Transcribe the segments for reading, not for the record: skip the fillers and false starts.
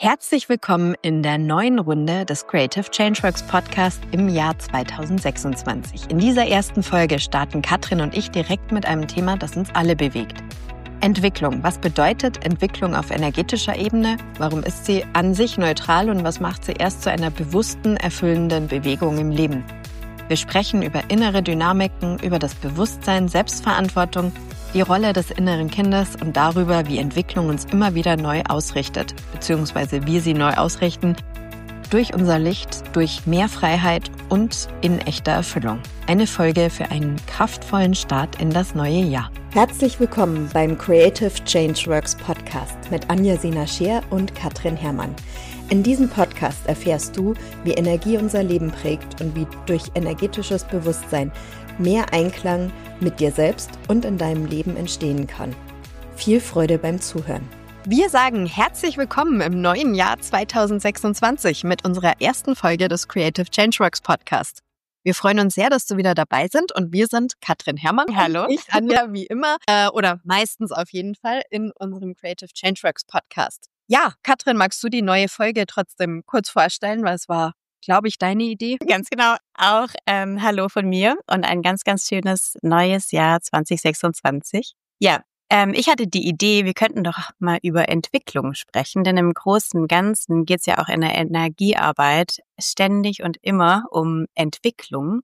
Herzlich willkommen in der neuen Runde des Creative Changeworks Podcast im Jahr 2026. In dieser ersten Folge starten Katrin und ich direkt mit einem Thema, das uns alle bewegt. Entwicklung. Was bedeutet Entwicklung auf energetischer Ebene? Warum ist sie an sich neutral und was macht sie erst zu einer bewussten, erfüllenden Bewegung im Leben? Wir sprechen über innere Dynamiken, über das Bewusstsein, Selbstverantwortung, die Rolle des inneren Kindes und darüber, wie Entwicklung uns immer wieder neu ausrichtet, beziehungsweise wir sie neu ausrichten, durch unser Licht, durch mehr Freiheit und in echter Erfüllung. Eine Folge für einen kraftvollen Start in das neue Jahr. Herzlich willkommen beim Creative Changeworks Podcast mit Anja-Sina Scheer und Katrin Herrmann. In diesem Podcast erfährst du, wie Energie unser Leben prägt und wie durch energetisches Bewusstsein mehr Einklang mit dir selbst und in deinem Leben entstehen kann. Viel Freude beim Zuhören. Wir sagen herzlich willkommen im neuen Jahr 2026 mit unserer ersten Folge des Creative Changeworks Podcast. Wir freuen uns sehr, dass du wieder dabei sind und wir sind Katrin Herrmann. Hallo. Und ich, Anja, wie immer, oder meistens auf jeden Fall in unserem Creative Changeworks Podcast. Ja, Katrin, magst du die neue Folge trotzdem kurz vorstellen, weil es war, glaube ich, deine Idee? Ganz genau. Auch Hallo von mir und ein ganz, ganz schönes neues Jahr 2026. Ja, ich hatte die Idee, wir könnten doch mal über Entwicklung sprechen, denn im Großen und Ganzen geht es ja auch in der Energiearbeit ständig und immer um Entwicklung.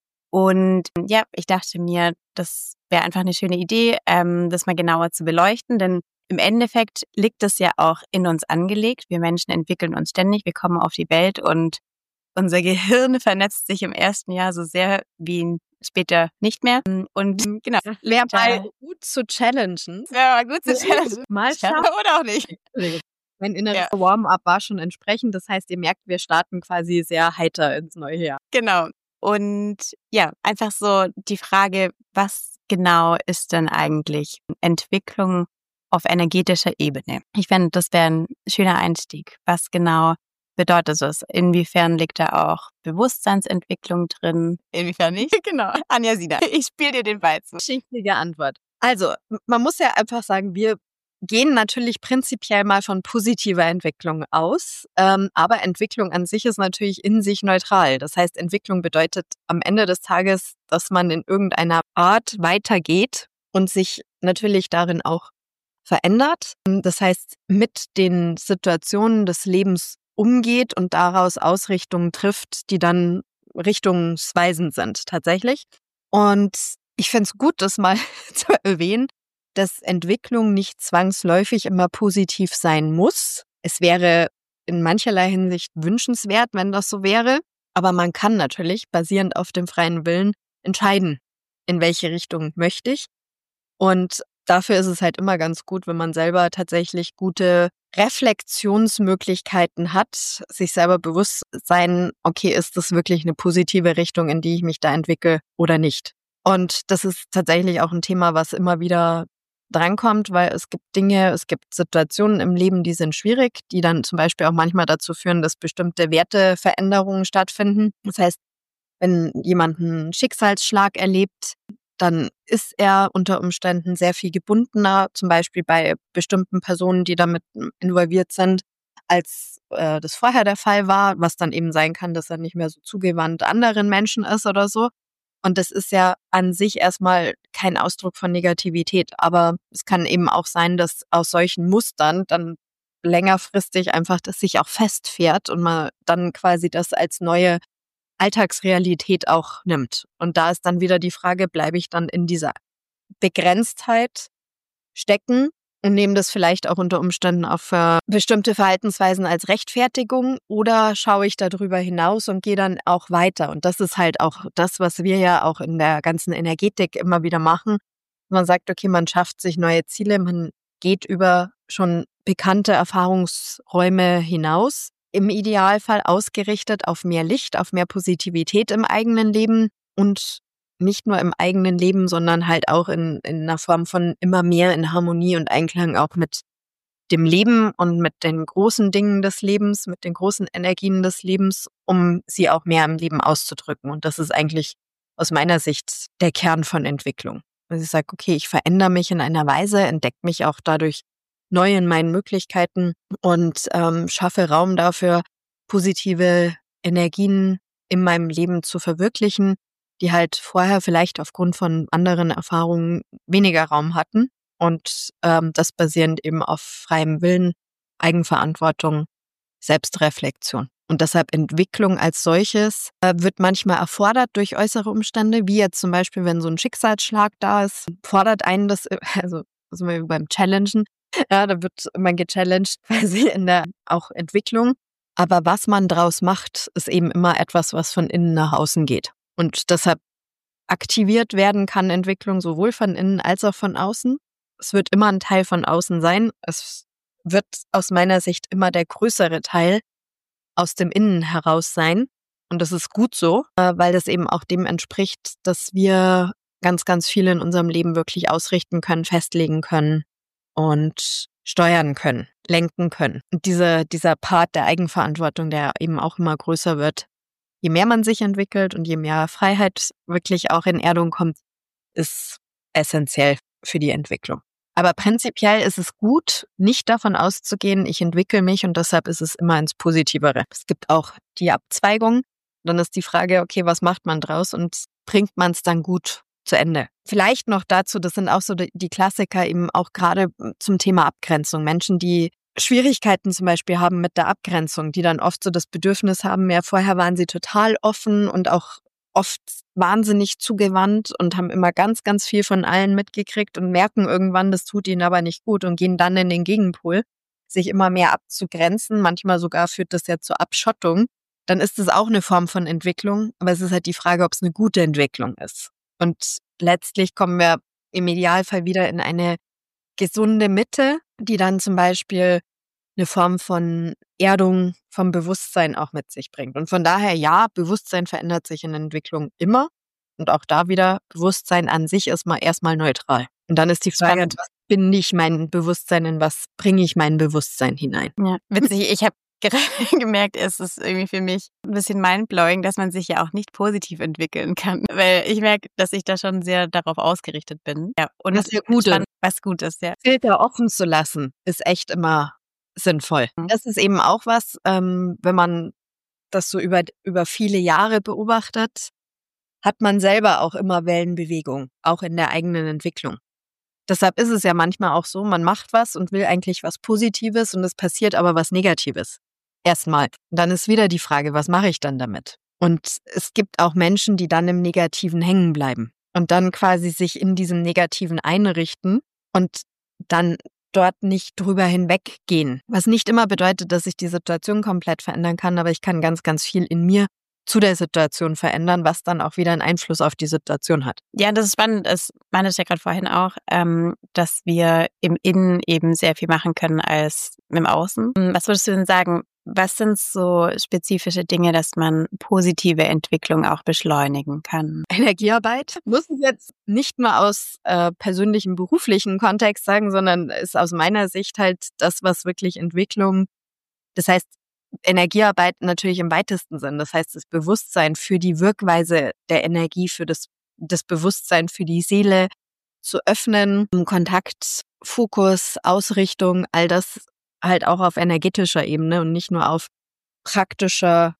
Und ja, ich dachte mir, das wäre einfach eine schöne Idee, das mal genauer zu beleuchten, denn im Endeffekt liegt es ja auch in uns angelegt. Wir Menschen entwickeln uns ständig, wir kommen auf die Welt und unser Gehirn vernetzt sich im ersten Jahr so sehr wie später nicht mehr. Und genau, Wäre mal gut zu challengen. Ja, gut zu challengen. Mal schauen. Oder auch nicht. Mein inneres Warm-up war schon entsprechend. Das heißt, ihr merkt, wir starten quasi sehr heiter ins neue Jahr. Genau. Und ja, einfach so die Frage, was genau ist denn eigentlich Entwicklung auf energetischer Ebene? Ich fände, das wäre ein schöner Einstieg. Was genau bedeutet das? Inwiefern liegt da auch Bewusstseinsentwicklung drin? Inwiefern nicht? Genau. Anja-Sina, ich spiele dir den Ball zu. Schichtige Antwort. Also, man muss ja einfach sagen, wir gehen natürlich prinzipiell mal von positiver Entwicklung aus, aber Entwicklung an sich ist natürlich in sich neutral. Das heißt, Entwicklung bedeutet am Ende des Tages, dass man in irgendeiner Art weitergeht und sich natürlich darin auch verändert. Das heißt, mit den Situationen des Lebens umgeht und daraus Ausrichtungen trifft, die dann richtungsweisend sind tatsächlich. Und ich fände es gut, das mal zu erwähnen, dass Entwicklung nicht zwangsläufig immer positiv sein muss. Es wäre in mancherlei Hinsicht wünschenswert, wenn das so wäre. Aber man kann natürlich, basierend auf dem freien Willen, entscheiden, in welche Richtung möchte ich. Und dafür ist es halt immer ganz gut, wenn man selber tatsächlich gute Reflexionsmöglichkeiten hat, sich selber bewusst sein, okay, ist das wirklich eine positive Richtung, in die ich mich da entwickle oder nicht? Und das ist tatsächlich auch ein Thema, was immer wieder drankommt, weil es gibt Dinge, es gibt Situationen im Leben, die sind schwierig, die dann zum Beispiel auch manchmal dazu führen, dass bestimmte Werteveränderungen stattfinden. Das heißt, wenn jemand einen Schicksalsschlag erlebt, dann ist er unter Umständen sehr viel gebundener, zum Beispiel bei bestimmten Personen, die damit involviert sind, als das vorher der Fall war, was dann eben sein kann, dass er nicht mehr so zugewandt anderen Menschen ist oder so. Und das ist ja an sich erstmal kein Ausdruck von Negativität, aber es kann eben auch sein, dass aus solchen Mustern dann längerfristig einfach das sich auch festfährt und man dann quasi das als neue Alltagsrealität auch nimmt. Und da ist dann wieder die Frage, bleibe ich dann in dieser Begrenztheit stecken und nehme das vielleicht auch unter Umständen auch für bestimmte Verhaltensweisen als Rechtfertigung oder schaue ich darüber hinaus und gehe dann auch weiter. Und das ist halt auch das, was wir ja auch in der ganzen Energetik immer wieder machen. Man sagt, okay, man schafft sich neue Ziele, man geht über schon bekannte Erfahrungsräume hinaus. Im Idealfall ausgerichtet auf mehr Licht, auf mehr Positivität im eigenen Leben und nicht nur im eigenen Leben, sondern halt auch in einer Form von immer mehr in Harmonie und Einklang auch mit dem Leben und mit den großen Dingen des Lebens, mit den großen Energien des Lebens, um sie auch mehr im Leben auszudrücken. Und das ist eigentlich aus meiner Sicht der Kern von Entwicklung. Also ich sage, okay, ich verändere mich in einer Weise, entdecke mich auch dadurch neu in meinen Möglichkeiten und schaffe Raum dafür, positive Energien in meinem Leben zu verwirklichen, die halt vorher vielleicht aufgrund von anderen Erfahrungen weniger Raum hatten. Und das basierend eben auf freiem Willen, Eigenverantwortung, Selbstreflexion. Und deshalb Entwicklung als solches wird manchmal erfordert durch äußere Umstände, wie jetzt zum Beispiel, wenn so ein Schicksalsschlag da ist, fordert einen das, also sind wir beim Challengen, ja, da wird man gechallenged quasi in der auch Entwicklung. Aber was man draus macht, ist eben immer etwas, was von innen nach außen geht. Und deshalb aktiviert werden kann Entwicklung sowohl von innen als auch von außen. Es wird immer ein Teil von außen sein. Es wird aus meiner Sicht immer der größere Teil aus dem Innen heraus sein. Und das ist gut so, weil das eben auch dem entspricht, dass wir ganz, ganz viel in unserem Leben wirklich ausrichten können, festlegen können und steuern können, lenken können. Und dieser Part der Eigenverantwortung, der eben auch immer größer wird, je mehr man sich entwickelt und je mehr Freiheit wirklich auch in Erdung kommt, ist essentiell für die Entwicklung. Aber prinzipiell ist es gut, nicht davon auszugehen, ich entwickle mich und deshalb ist es immer ins Positivere. Es gibt auch die Abzweigung. Dann ist die Frage, okay, was macht man draus und bringt man es dann gut zu Ende? Vielleicht noch dazu, das sind auch so die Klassiker eben auch gerade zum Thema Abgrenzung. Menschen, die Schwierigkeiten zum Beispiel haben mit der Abgrenzung, die dann oft so das Bedürfnis haben, ja, vorher waren sie total offen und auch oft wahnsinnig zugewandt und haben immer ganz, ganz viel von allen mitgekriegt und merken irgendwann, das tut ihnen aber nicht gut und gehen dann in den Gegenpol, sich immer mehr abzugrenzen. Manchmal sogar führt das ja zur Abschottung. Dann ist es auch eine Form von Entwicklung, aber es ist halt die Frage, ob es eine gute Entwicklung ist. Und letztlich kommen wir im Idealfall wieder in eine gesunde Mitte, die dann zum Beispiel eine Form von Erdung vom Bewusstsein auch mit sich bringt. Und von daher, ja, Bewusstsein verändert sich in Entwicklung immer. Und auch da wieder, Bewusstsein an sich ist mal erstmal neutral. Und dann ist die Frage, was bin ich mein Bewusstsein, in was bringe ich mein Bewusstsein hinein? Ja, witzig, ich habe gerade gemerkt, es ist irgendwie für mich ein bisschen mindblowing, dass man sich ja auch nicht positiv entwickeln kann. Weil ich merke, dass ich da schon sehr darauf ausgerichtet bin. Ja, und was ja gut ist. Was gut ist, ja. Filter offen zu lassen, ist echt immer sinnvoll. Das ist eben auch was, wenn man das so über viele Jahre beobachtet, hat man selber auch immer Wellenbewegung, auch in der eigenen Entwicklung. Deshalb ist es ja manchmal auch so, man macht was und will eigentlich was Positives und es passiert aber was Negatives. Erstmal. Und dann ist wieder die Frage, was mache ich dann damit? Und es gibt auch Menschen, die dann im Negativen hängen bleiben und dann quasi sich in diesem Negativen einrichten und dann dort nicht drüber hinweggehen. Was nicht immer bedeutet, dass ich die Situation komplett verändern kann, aber ich kann ganz, ganz viel in mir zu der Situation verändern, was dann auch wieder einen Einfluss auf die Situation hat. Ja, das ist spannend. Das meinte ich ja gerade vorhin auch, dass wir im Innen eben sehr viel machen können als im Außen. Was würdest du denn sagen, was sind so spezifische Dinge, dass man positive Entwicklung auch beschleunigen kann? Energiearbeit muss ich jetzt nicht nur aus persönlichem, beruflichen Kontext sagen, sondern ist aus meiner Sicht halt das, was wirklich Entwicklung, das heißt Energiearbeit natürlich im weitesten Sinn. Das heißt, das Bewusstsein für die Wirkweise der Energie, für das Bewusstsein für die Seele zu öffnen, Kontakt, Fokus, Ausrichtung, all das halt auch auf energetischer Ebene und nicht nur auf praktischer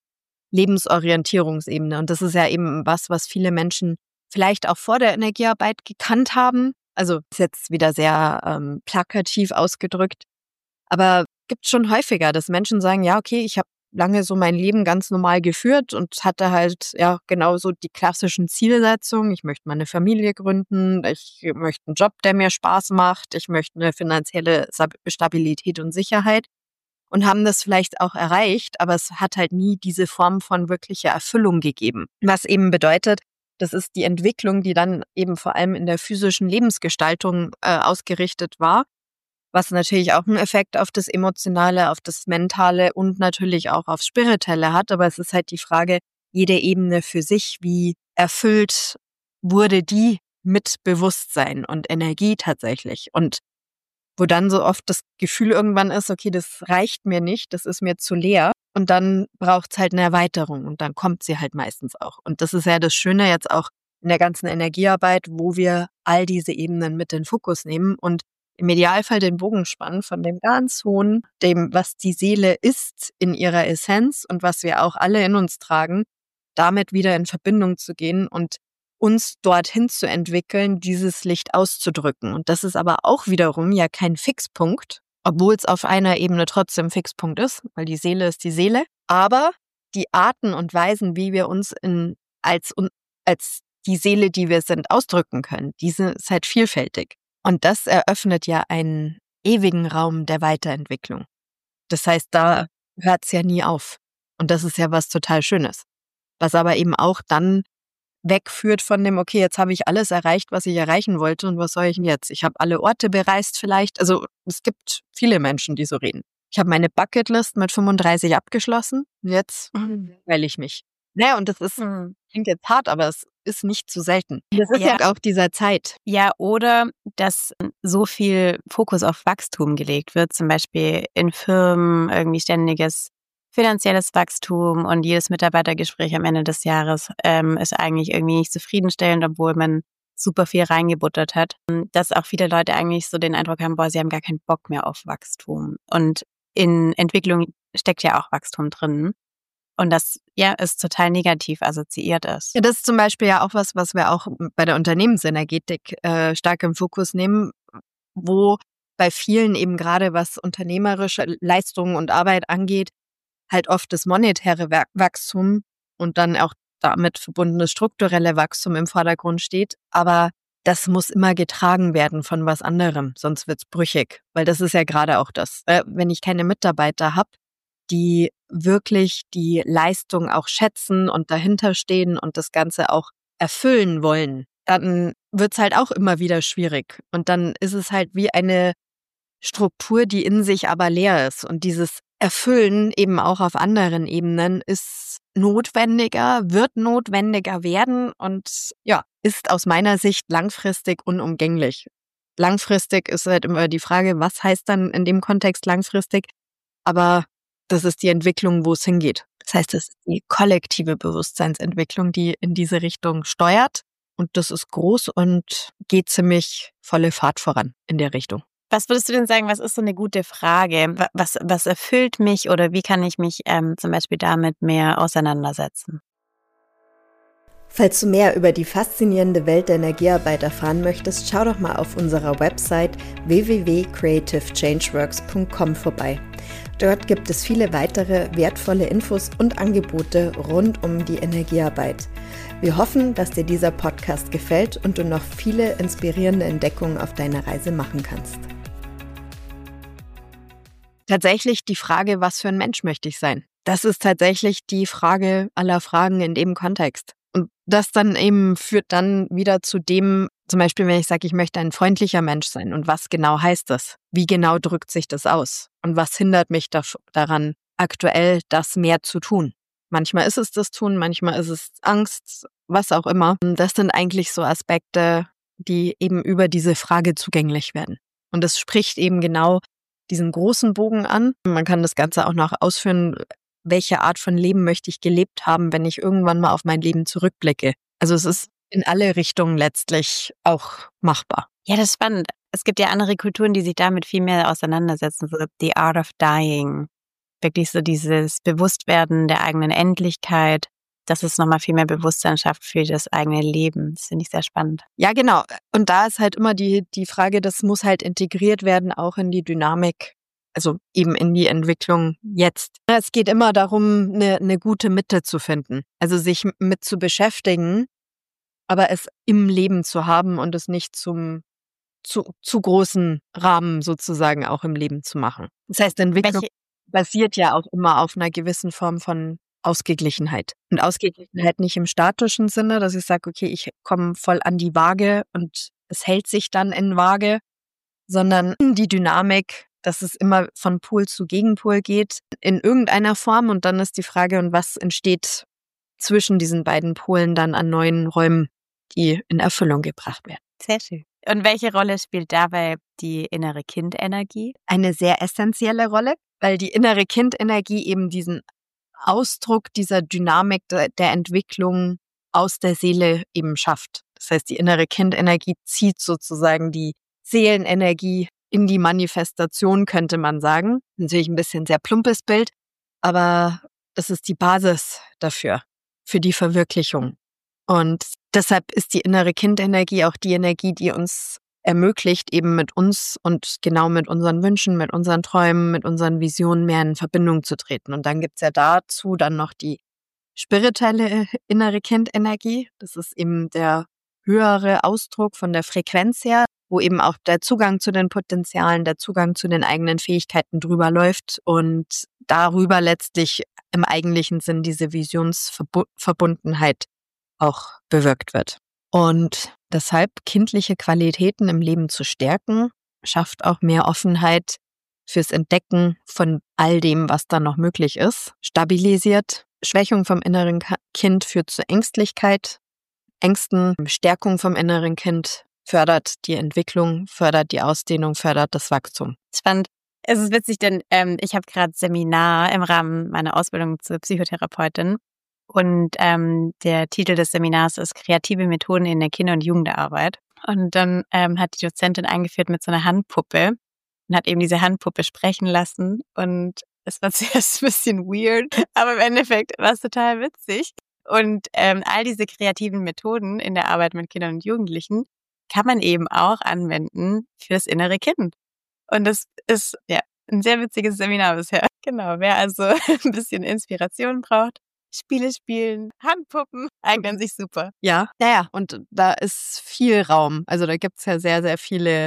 Lebensorientierungsebene. Und das ist ja eben was viele Menschen vielleicht auch vor der Energiearbeit gekannt haben. Also ist jetzt wieder sehr plakativ ausgedrückt, aber gibt schon häufiger, dass Menschen sagen, ja, okay, ich habe lange so mein Leben ganz normal geführt und hatte halt ja genauso die klassischen Zielsetzungen. Ich möchte meine Familie gründen, ich möchte einen Job, der mir Spaß macht, ich möchte eine finanzielle Stabilität und Sicherheit und haben das vielleicht auch erreicht, aber es hat halt nie diese Form von wirklicher Erfüllung gegeben. Was eben bedeutet, das ist die Entwicklung, die dann eben vor allem in der physischen Lebensgestaltung ausgerichtet war, was natürlich auch einen Effekt auf das Emotionale, auf das Mentale und natürlich auch aufs Spirituelle hat. Aber es ist halt die Frage, jede Ebene für sich, wie erfüllt wurde die mit Bewusstsein und Energie tatsächlich. Und wo dann so oft das Gefühl irgendwann ist, okay, das reicht mir nicht, das ist mir zu leer. Und dann braucht es halt eine Erweiterung und dann kommt sie halt meistens auch. Und das ist ja das Schöne jetzt auch in der ganzen Energiearbeit, wo wir all diese Ebenen mit in den Fokus nehmen und im Idealfall den Bogen spannen von dem ganz Hohen, dem, was die Seele ist in ihrer Essenz und was wir auch alle in uns tragen, damit wieder in Verbindung zu gehen und uns dorthin zu entwickeln, dieses Licht auszudrücken. Und das ist aber auch wiederum ja kein Fixpunkt, obwohl es auf einer Ebene trotzdem Fixpunkt ist, weil die Seele ist die Seele. Aber die Arten und Weisen, wie wir uns als die Seele, die wir sind, ausdrücken können, diese ist halt vielfältig. Und das eröffnet ja einen ewigen Raum der Weiterentwicklung. Das heißt, da hört es ja nie auf. Und das ist ja was total Schönes. Was aber eben auch dann wegführt von dem, okay, jetzt habe ich alles erreicht, was ich erreichen wollte und was soll ich denn jetzt? Ich habe alle Orte bereist vielleicht. Also es gibt viele Menschen, die so reden. Ich habe meine Bucketlist mit 35 abgeschlossen und jetzt weil ich mich. Naja, und das klingt jetzt hart, aber es ist nicht zu selten. Das ist ja auch dieser Zeit. Ja, oder dass so viel Fokus auf Wachstum gelegt wird, zum Beispiel in Firmen irgendwie ständiges finanzielles Wachstum und jedes Mitarbeitergespräch am Ende des Jahres ist eigentlich irgendwie nicht zufriedenstellend, obwohl man super viel reingebuttert hat. Dass auch viele Leute eigentlich so den Eindruck haben, sie haben gar keinen Bock mehr auf Wachstum. Und in Entwicklung steckt ja auch Wachstum drin. Und das ist total negativ assoziiert ist. Ja, das ist zum Beispiel ja auch was wir auch bei der Unternehmensenergetik stark im Fokus nehmen, wo bei vielen eben gerade was unternehmerische Leistungen und Arbeit angeht, halt oft das monetäre Wachstum und dann auch damit verbundenes strukturelle Wachstum im Vordergrund steht. Aber das muss immer getragen werden von was anderem, sonst wird's brüchig. Weil das ist ja gerade auch das. Wenn ich keine Mitarbeiter habe, die wirklich die Leistung auch schätzen und dahinter stehen und das Ganze auch erfüllen wollen, dann wird's halt auch immer wieder schwierig. Und dann ist es halt wie eine Struktur, die in sich aber leer ist. Und dieses Erfüllen eben auch auf anderen Ebenen ist notwendiger, wird notwendiger werden und ist aus meiner Sicht langfristig unumgänglich. Langfristig ist halt immer die Frage, was heißt dann in dem Kontext langfristig? Aber das ist die Entwicklung, wo es hingeht. Das heißt, es ist die kollektive Bewusstseinsentwicklung, die in diese Richtung steuert. Und das ist groß und geht ziemlich volle Fahrt voran in der Richtung. Was würdest du denn sagen, was ist so eine gute Frage? Was erfüllt mich oder wie kann ich mich zum Beispiel damit mehr auseinandersetzen? Falls du mehr über die faszinierende Welt der Energiearbeit erfahren möchtest, schau doch mal auf unserer Website www.creativechangeworks.com vorbei. Dort gibt es viele weitere wertvolle Infos und Angebote rund um die Energiearbeit. Wir hoffen, dass dir dieser Podcast gefällt und du noch viele inspirierende Entdeckungen auf deiner Reise machen kannst. Tatsächlich die Frage, was für ein Mensch möchte ich sein? Das ist tatsächlich die Frage aller Fragen in dem Kontext. Und das dann eben führt dann wieder zu dem, zum Beispiel, wenn ich sage, ich möchte ein freundlicher Mensch sein. Und was genau heißt das? Wie genau drückt sich das aus? Und was hindert mich daran, aktuell das mehr zu tun? Manchmal ist es das Tun, manchmal ist es Angst, was auch immer. Das sind eigentlich so Aspekte, die eben über diese Frage zugänglich werden. Und es spricht eben genau diesen großen Bogen an. Man kann das Ganze auch noch ausführen, welche Art von Leben möchte ich gelebt haben, wenn ich irgendwann mal auf mein Leben zurückblicke. Also es ist in alle Richtungen letztlich auch machbar. Ja, das ist spannend. Es gibt ja andere Kulturen, die sich damit viel mehr auseinandersetzen, so The Art of Dying. Wirklich so dieses Bewusstwerden der eigenen Endlichkeit, dass es nochmal viel mehr Bewusstsein schafft für das eigene Leben. Das finde ich sehr spannend. Ja, genau. Und da ist halt immer die Frage, das muss halt integriert werden, auch in die Dynamik, also eben in die Entwicklung jetzt. Es geht immer darum, eine gute Mitte zu finden. Also sich mit zu beschäftigen, aber es im Leben zu haben und es nicht zu großen Rahmen sozusagen auch im Leben zu machen. Das heißt, Entwicklung basiert ja auch immer auf einer gewissen Form von Ausgeglichenheit. Und Ausgeglichenheit nicht im statischen Sinne, dass ich sage, okay, ich komme voll an die Waage und es hält sich dann in Waage, sondern die Dynamik, dass es immer von Pol zu Gegenpol geht, in irgendeiner Form. Und dann ist die Frage, und was entsteht zwischen diesen beiden Polen dann an neuen Räumen, die in Erfüllung gebracht werden. Sehr schön. Und welche Rolle spielt dabei die innere Kindenergie? Eine sehr essentielle Rolle, weil die innere Kindenergie eben diesen Ausdruck dieser Dynamik der Entwicklung aus der Seele eben schafft. Das heißt, die innere Kindenergie zieht sozusagen die Seelenenergie in die Manifestation, könnte man sagen. Natürlich ein bisschen sehr plumpes Bild, aber das ist die Basis dafür, für die Verwirklichung. Und deshalb ist die innere Kindenergie auch die Energie, die uns ermöglicht, eben mit uns und genau mit unseren Wünschen, mit unseren Träumen, mit unseren Visionen mehr in Verbindung zu treten. Und dann gibt's ja dazu dann noch die spirituelle innere Kindenergie. Das ist eben der höhere Ausdruck von der Frequenz her, wo eben auch der Zugang zu den Potenzialen, der Zugang zu den eigenen Fähigkeiten drüber läuft und darüber letztlich im eigentlichen Sinn diese Visionsverbundenheit auch bewirkt wird. Und deshalb kindliche Qualitäten im Leben zu stärken, schafft auch mehr Offenheit fürs Entdecken von all dem, was da noch möglich ist, stabilisiert. Schwächung vom inneren Kind führt zu Ängstlichkeit, Ängsten, Stärkung vom inneren Kind fördert die Entwicklung, fördert die Ausdehnung, fördert das Wachstum. Spannend. Es ist witzig, denn ich habe gerade Seminar im Rahmen meiner Ausbildung zur Psychotherapeutin. Und der Titel des Seminars ist Kreative Methoden in der Kinder- und Jugendarbeit. Und dann hat die Dozentin eingeführt mit so einer Handpuppe und hat eben diese Handpuppe sprechen lassen. Und es war zuerst ein bisschen weird, aber im Endeffekt war es total witzig. Und all diese kreativen Methoden in der Arbeit mit Kindern und Jugendlichen kann man eben auch anwenden fürs innere Kind. Und das ist ja ein sehr witziges Seminar bisher. Genau, wer also ein bisschen Inspiration braucht, Spiele spielen, Handpuppen, eignen sich super. Ja, und da ist viel Raum. Also da gibt's ja sehr, sehr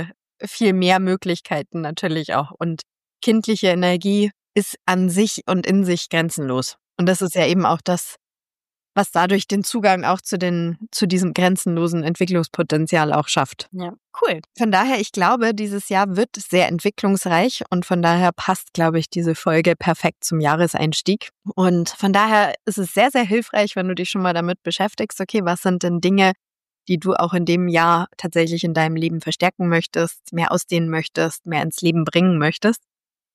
viel mehr Möglichkeiten natürlich auch. Und kindliche Energie ist an sich und in sich grenzenlos. Und das ist ja eben auch das, was dadurch den Zugang auch zu diesem grenzenlosen Entwicklungspotenzial auch schafft. Ja, cool. Von daher, ich glaube, dieses Jahr wird sehr entwicklungsreich und von daher passt, glaube ich, diese Folge perfekt zum Jahreseinstieg. Und von daher ist es sehr, sehr hilfreich, wenn du dich schon mal damit beschäftigst, okay, was sind denn Dinge, die du auch in dem Jahr tatsächlich in deinem Leben verstärken möchtest, mehr ausdehnen möchtest, mehr ins Leben bringen möchtest.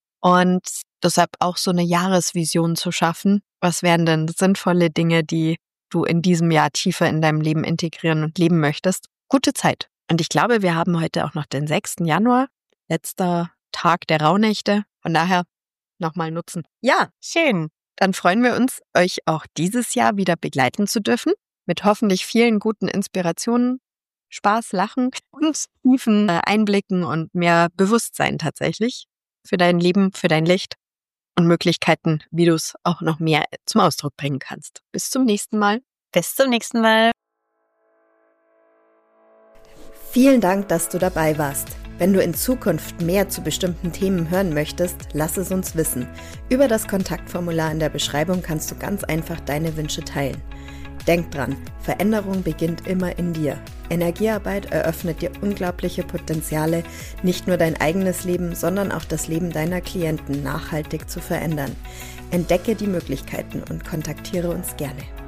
Und deshalb auch so eine Jahresvision zu schaffen. Was wären denn sinnvolle Dinge, die du in diesem Jahr tiefer in deinem Leben integrieren und leben möchtest? Gute Zeit. Und ich glaube, wir haben heute auch noch den 6. Januar, letzter Tag der Rauhnächte. Von daher nochmal nutzen. Ja, schön. Dann freuen wir uns, euch auch dieses Jahr wieder begleiten zu dürfen. Mit hoffentlich vielen guten Inspirationen, Spaß, Lachen und tiefen Einblicken und mehr Bewusstsein tatsächlich für dein Leben, für dein Licht und Möglichkeiten, wie du es auch noch mehr zum Ausdruck bringen kannst. Bis zum nächsten Mal. Bis zum nächsten Mal. Vielen Dank, dass du dabei warst. Wenn du in Zukunft mehr zu bestimmten Themen hören möchtest, lass es uns wissen. Über das Kontaktformular in der Beschreibung kannst du ganz einfach deine Wünsche teilen. Denk dran, Veränderung beginnt immer in dir. Energiearbeit eröffnet dir unglaubliche Potenziale, nicht nur dein eigenes Leben, sondern auch das Leben deiner Klienten nachhaltig zu verändern. Entdecke die Möglichkeiten und kontaktiere uns gerne.